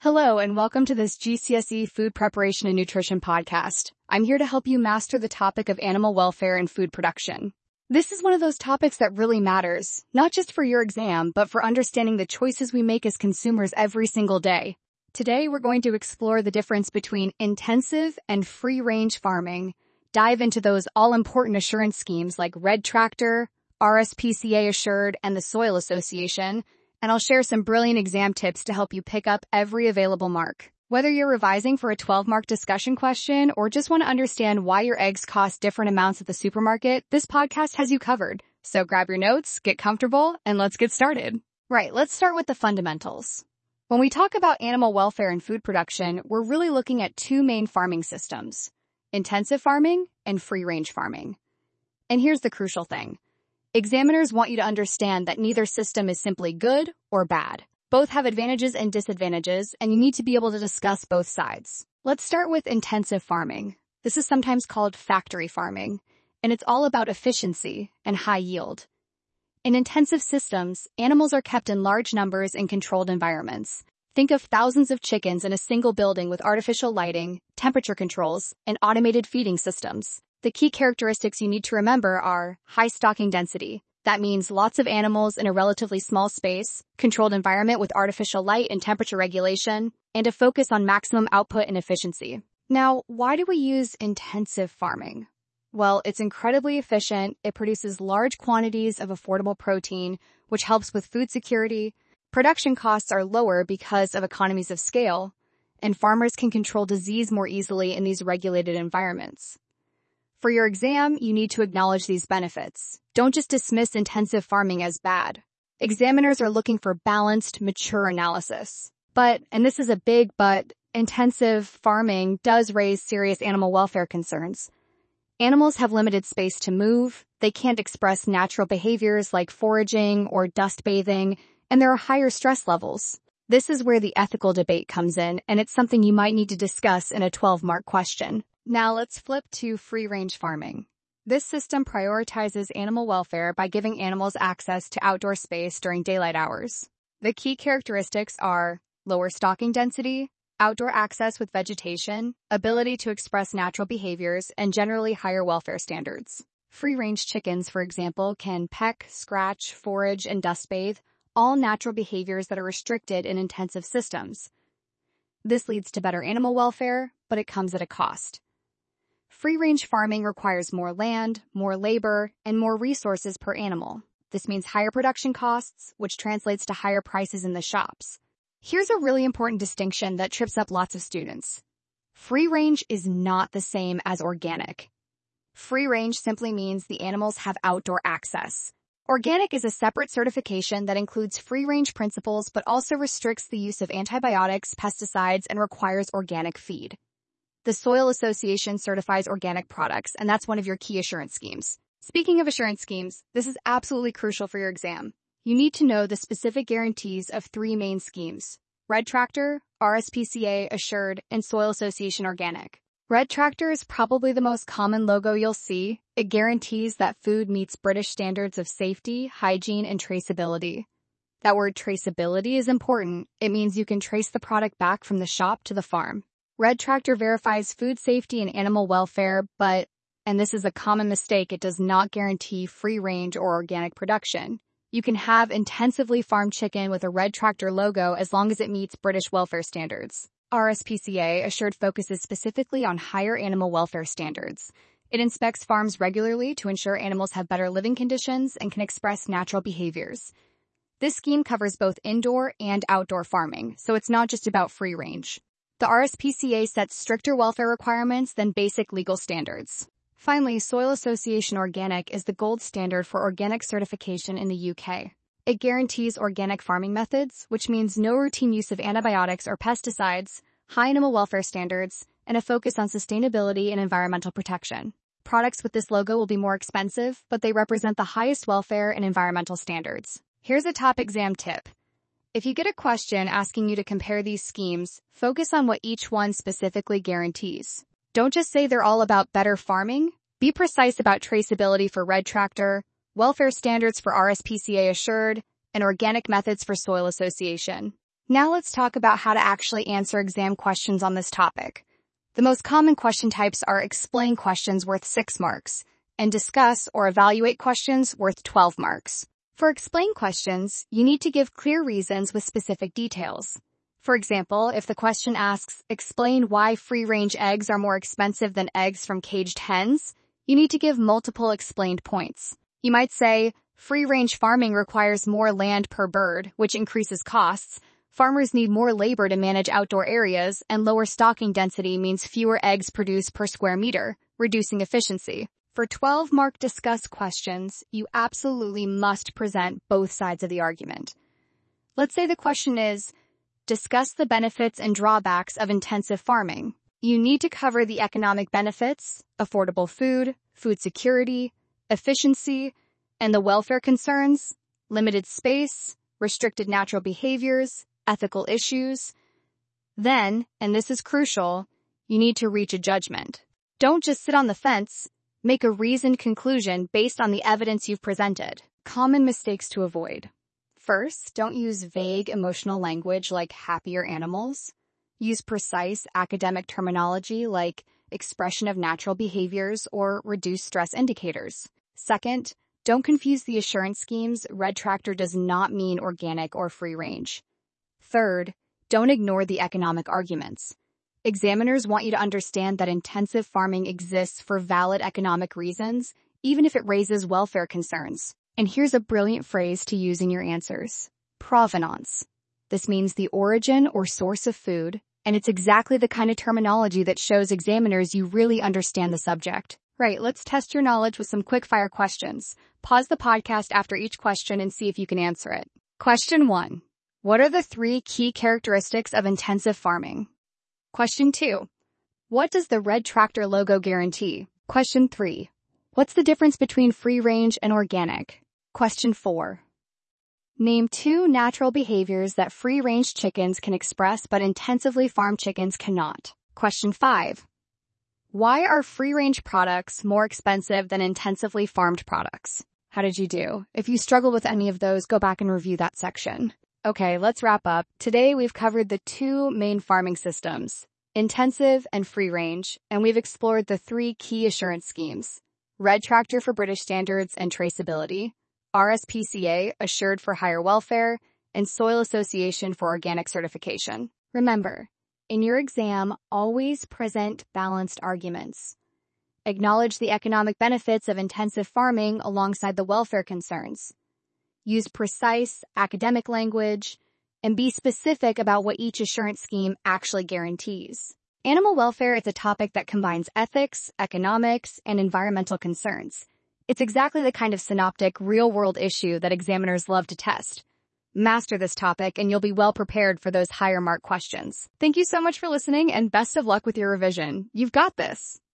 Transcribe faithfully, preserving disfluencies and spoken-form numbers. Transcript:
Hello, and welcome to this G C S E Food Preparation and Nutrition podcast. I'm here to help you master the topic of animal welfare and food production. This is one of those topics that really matters, not just for your exam, but for understanding the choices we make as consumers every single day. Today, we're going to explore the difference between intensive and free-range farming, dive into those all-important assurance schemes like Red Tractor, R S P C A Assured, and the Soil Association, and I'll share some brilliant exam tips to help you pick up every available mark. Whether you're revising for a twelve-mark discussion question or just want to understand why your eggs cost different amounts at the supermarket, this podcast has you covered. So grab your notes, get comfortable, and let's get started. Right, let's start with the fundamentals. When we talk about animal welfare and food production, we're really looking at two main farming systems: intensive farming and free-range farming. And here's the crucial thing. Examiners want you to understand that neither system is simply good or bad. Both have advantages and disadvantages, and you need to be able to discuss both sides. Let's start with intensive farming. This is sometimes called factory farming, and it's all about efficiency and high yield. In intensive systems, animals are kept in large numbers in controlled environments. Think of thousands of chickens in a single building with artificial lighting, temperature controls, and automated feeding systems. The key characteristics you need to remember are high stocking density. That means lots of animals in a relatively small space, controlled environment with artificial light and temperature regulation, and a focus on maximum output and efficiency. Now, why do we use intensive farming? Well, it's incredibly efficient. It produces large quantities of affordable protein, which helps with food security. Production costs are lower because of economies of scale, and farmers can control disease more easily in these regulated environments. For your exam, you need to acknowledge these benefits. Don't just dismiss intensive farming as bad. Examiners are looking for balanced, mature analysis. But, and this is a big but, intensive farming does raise serious animal welfare concerns. Animals have limited space to move, they can't express natural behaviors like foraging or dust bathing, and there are higher stress levels. This is where the ethical debate comes in, and it's something you might need to discuss in a twelve-mark question. Now let's flip to free-range farming. This system prioritizes animal welfare by giving animals access to outdoor space during daylight hours. The key characteristics are lower stocking density, outdoor access with vegetation, ability to express natural behaviors, and generally higher welfare standards. Free-range chickens, for example, can peck, scratch, forage, and dust bathe, all natural behaviors that are restricted in intensive systems. This leads to better animal welfare, but it comes at a cost. Free-range farming requires more land, more labor, and more resources per animal. This means higher production costs, which translates to higher prices in the shops. Here's a really important distinction that trips up lots of students. Free-range is not the same as organic. Free-range simply means the animals have outdoor access. Organic is a separate certification that includes free-range principles but also restricts the use of antibiotics, pesticides, and requires organic feed. The Soil Association certifies organic products, and that's one of your key assurance schemes. Speaking of assurance schemes, this is absolutely crucial for your exam. You need to know the specific guarantees of three main schemes: Red Tractor, R S P C A Assured, and Soil Association Organic. Red Tractor is probably the most common logo you'll see. It guarantees that food meets British standards of safety, hygiene, and traceability. That word traceability is important. It means you can trace the product back from the shop to the farm. Red Tractor verifies food safety and animal welfare, but, and this is a common mistake, it does not guarantee free-range or organic production. You can have intensively farmed chicken with a Red Tractor logo as long as it meets British welfare standards. R S P C A Assured focuses specifically on higher animal welfare standards. It inspects farms regularly to ensure animals have better living conditions and can express natural behaviors. This scheme covers both indoor and outdoor farming, so it's not just about free-range. The R S P C A sets stricter welfare requirements than basic legal standards. Finally, Soil Association Organic is the gold standard for organic certification in the U K. It guarantees organic farming methods, which means no routine use of antibiotics or pesticides, high animal welfare standards, and a focus on sustainability and environmental protection. Products with this logo will be more expensive, but they represent the highest welfare and environmental standards. Here's a top exam tip. If you get a question asking you to compare these schemes, focus on what each one specifically guarantees. Don't just say they're all about better farming. Be precise about traceability for Red Tractor, welfare standards for R S P C A Assured, and organic methods for Soil Association. Now let's talk about how to actually answer exam questions on this topic. The most common question types are explain questions worth six marks and discuss or evaluate questions worth twelve marks. For explain questions, you need to give clear reasons with specific details. For example, if the question asks, explain why free-range eggs are more expensive than eggs from caged hens, you need to give multiple explained points. You might say, free-range farming requires more land per bird, which increases costs. Farmers need more labor to manage outdoor areas, and lower stocking density means fewer eggs produced per square meter, reducing efficiency. For twelve-mark discuss questions, you absolutely must present both sides of the argument. Let's say the question is, discuss the benefits and drawbacks of intensive farming. You need to cover the economic benefits, affordable food, food security, efficiency, and the welfare concerns, limited space, restricted natural behaviors, ethical issues. Then, and this is crucial, you need to reach a judgment. Don't just sit on the fence. Make a reasoned conclusion based on the evidence you've presented. Common mistakes to avoid. First, don't use vague emotional language like happier animals. Use precise academic terminology like expression of natural behaviors or reduced stress indicators. Second, don't confuse the assurance schemes. Red Tractor does not mean organic or free range. Third, don't ignore the economic arguments. Examiners want you to understand that intensive farming exists for valid economic reasons, even if it raises welfare concerns. And here's a brilliant phrase to use in your answers. Provenance. This means the origin or source of food, and it's exactly the kind of terminology that shows examiners you really understand the subject. Right, let's test your knowledge with some quick-fire questions. Pause the podcast after each question and see if you can answer it. Question one. What are the three key characteristics of intensive farming? Question two. What does the Red Tractor logo guarantee? Question three. What's the difference between free range and organic? Question four. Name two natural behaviors that free-range chickens can express but intensively farmed chickens cannot. Question five. Why are free-range products more expensive than intensively farmed products? How did you do? If you struggle with any of those, go back and review that section. Okay, let's wrap up. Today we've covered the two main farming systems, intensive and free range, and we've explored the three key assurance schemes, Red Tractor for British standards and traceability, R S P C A assured for higher welfare, and Soil Association for organic certification. Remember, in your exam, always present balanced arguments. Acknowledge the economic benefits of intensive farming alongside the welfare concerns. Use precise academic language, and be specific about what each assurance scheme actually guarantees. Animal welfare is a topic that combines ethics, economics, and environmental concerns. It's exactly the kind of synoptic, real-world issue that examiners love to test. Master this topic, and you'll be well prepared for those higher mark questions. Thank you so much for listening, and best of luck with your revision. You've got this.